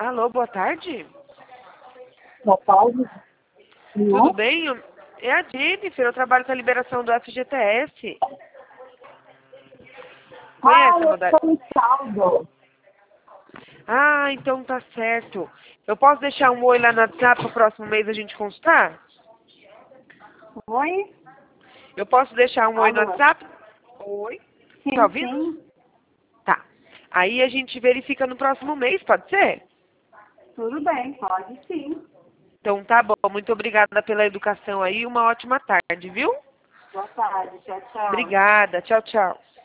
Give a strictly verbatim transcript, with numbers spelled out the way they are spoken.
Alô, boa tarde. Boa tarde. Tudo bem? Eu- É a Jennifer, eu trabalho com a liberação do F G T S. Ah, Conhece a eu modalidade? sou em saldo. Ah, então tá certo. Eu posso deixar um oi lá no WhatsApp pro próximo mês a gente consultar? Oi? Eu posso deixar um oi no Alô? WhatsApp? Oi? Tá Sim, ouvindo? sim. Tá. Aí a gente verifica no próximo mês, pode ser? Tudo bem, pode sim. Então tá bom. Muito obrigada pela educação aí. Uma ótima tarde, viu? Boa tarde. Tchau, tchau. Obrigada. Tchau, tchau.